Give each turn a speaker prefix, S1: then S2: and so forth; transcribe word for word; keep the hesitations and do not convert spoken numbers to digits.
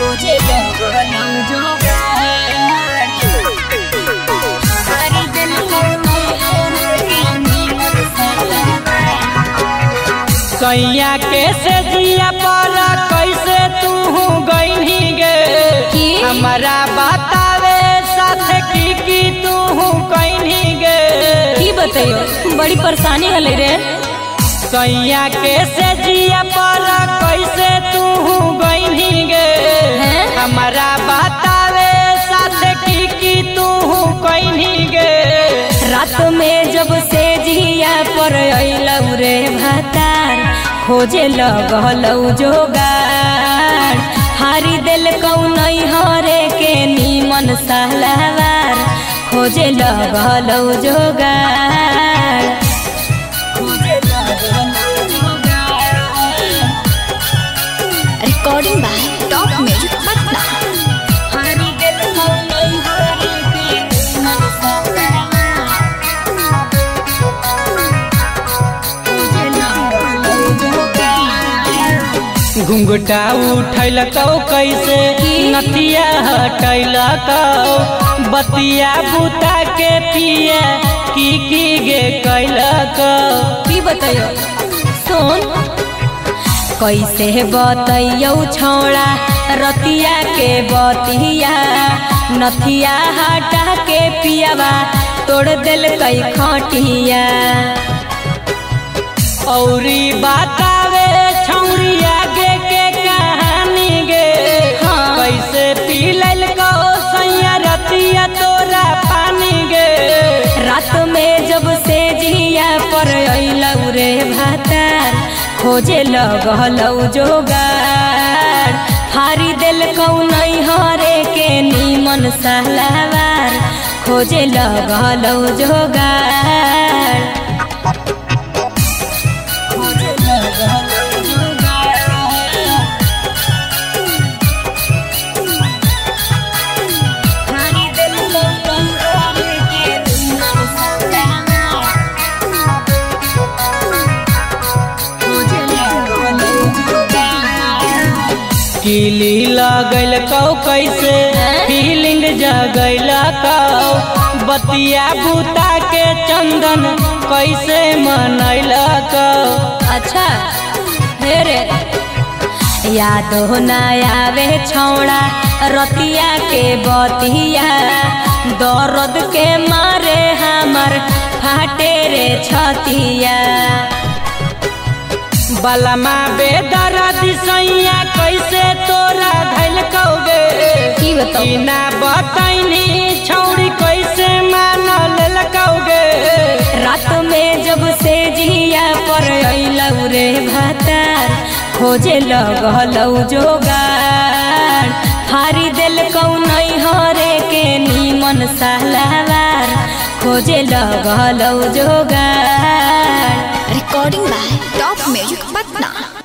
S1: खोजे लगलौ जोगार हरी दिल
S2: कैया के से जिया पर कैसे तू गईनी गे हमारा बतावे साथ की की तू कैनी गे
S1: की बताइयो बड़ी परेशानी हले रे
S2: कैया के से जिया पर कैसे तू गईनी गे हमारा बतावे साथ की की तू कैनी गे
S1: रात में जब से जिया पर अइलौ रे भातार खोजे लगलौ जोगार हारी दिल कौनई हरे के नीमन सहलावार खोजे लगलौ जोगार
S3: recording by top music Patna.
S1: हारी दिल कौनई हरे के नीमन सहलावार खोजे लगलौ जोगार
S2: घुंघटा उठैल कौ कैसे नथिया हटैल कौ बतिया बुता के पिया की की गे कैल कौ
S1: की बताइयो सुन कैसे बतैयो छौड़ा रतिया के बतिया नथिया हटा के पियावा तोड़ दिल कई खटिया
S2: औरी बतावे छौरिया गे के कहानी गे कैसे पीलल कौ सैया रतिया तोरा पानी गे
S1: रात में जब से जिया पर अइलौ रे भातार खोजे लगलौ जोगार हारी दिल कौनई हरे के नीमन सहलावार खोजे लगलौ जोगार खोजे लगलौ जोगार हारी दिल कौनई हरे के नीमन सहलावार खोजे लगलौ जोगार
S2: किली लगल कौ कैसे फीलिंग जगैल कौ बतिया बुता के चंदन कैसे मनैल कौ
S1: अच्छा हे रे याद हो ना आवे छौड़ा रतिया के बतिया दर्द के मारे हमर फाटे रे छतिया
S2: बलमा बेदर्दी सैया कैसे तोरा धैल कौगे
S1: की बताओ
S2: ना बतैनी छौड़ी कैसे मान लेलकौगे
S1: रात में जब से जिया पर अइलौ रे भातार खोजे लगलौ जोगार हारी दिल कौनई हरे के नीमन सहलावार खोजे लगलौ जोगार
S3: recording by top music Patna.